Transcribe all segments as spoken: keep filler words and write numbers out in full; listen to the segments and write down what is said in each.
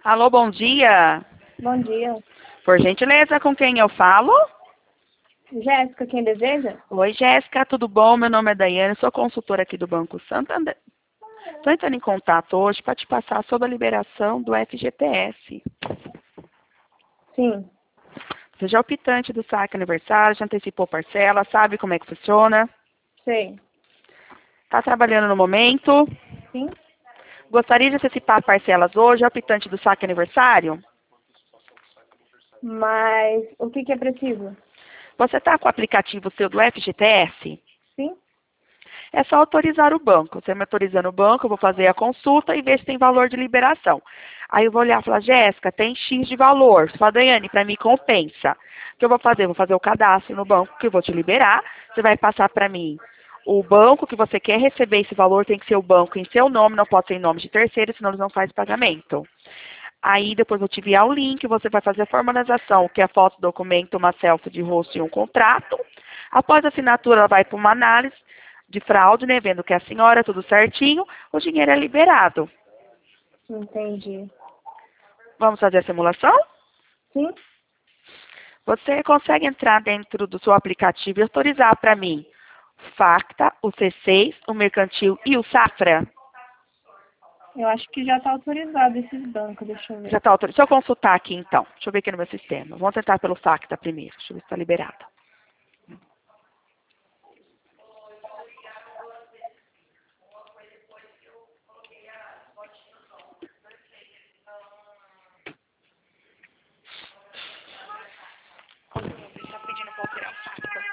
Alô, bom dia. Bom dia. Por gentileza, com quem eu falo? Jéssica, quem deseja? Oi, Jéssica, tudo bom? Meu nome é Daiane, sou consultora aqui do Banco Santander. Estou entrando em contato hoje para te passar sobre a liberação do F G T S. Sim. Você já é optante do saque aniversário, já antecipou parcela, sabe como é que funciona? Sei. Está trabalhando no momento? Sim. Gostaria de antecipar parcelas hoje, é optante do saque aniversário? Mas o que, que é preciso? Você está com o aplicativo seu do F G T S? Sim. É só autorizar o banco. Você me autorizando o banco, eu vou fazer a consulta e ver se tem valor de liberação. Aí eu vou olhar e falar, Jéssica, tem X de valor. Você fala, Daiane, para mim compensa. O que eu vou fazer? Eu vou fazer o cadastro no banco que eu vou te liberar. Você vai passar para mim o banco que você quer receber esse valor, tem que ser o banco em seu nome, não pode ser em nome de terceiro, senão eles não fazem pagamento. Aí depois eu vou te enviar o link, você vai fazer a formalização, que é a foto, documento, uma selfie de rosto e um contrato. Após a assinatura, ela vai para uma análise de fraude, né? Vendo que é a senhora, tudo certinho, o dinheiro é liberado. Entendi. Vamos fazer a simulação? Sim. Você consegue entrar dentro do seu aplicativo e autorizar para mim o Facta, o C seis, o Mercantil e o Safra? Eu acho que já está autorizado esses bancos, deixa eu Já ver. está autorizado. Deixa eu consultar aqui então. Deixa eu ver aqui no meu sistema. Vamos tentar pelo Facta primeiro. Deixa eu ver se está liberado. Está pedindo para alterar o Facta.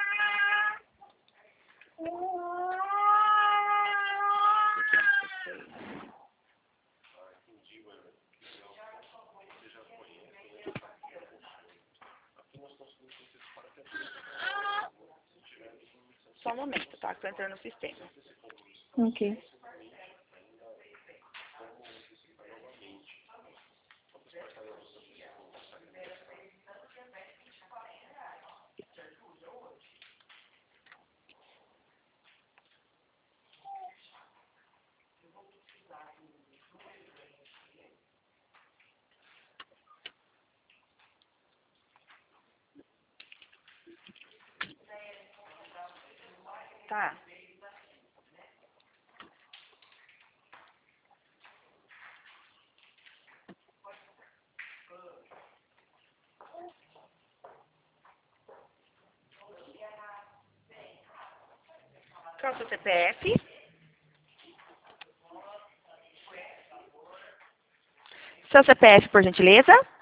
Só um momento, tá? Estou entrando no sistema. Ok. Tá. Qual é o seu C P F? Seu C P F, por gentileza?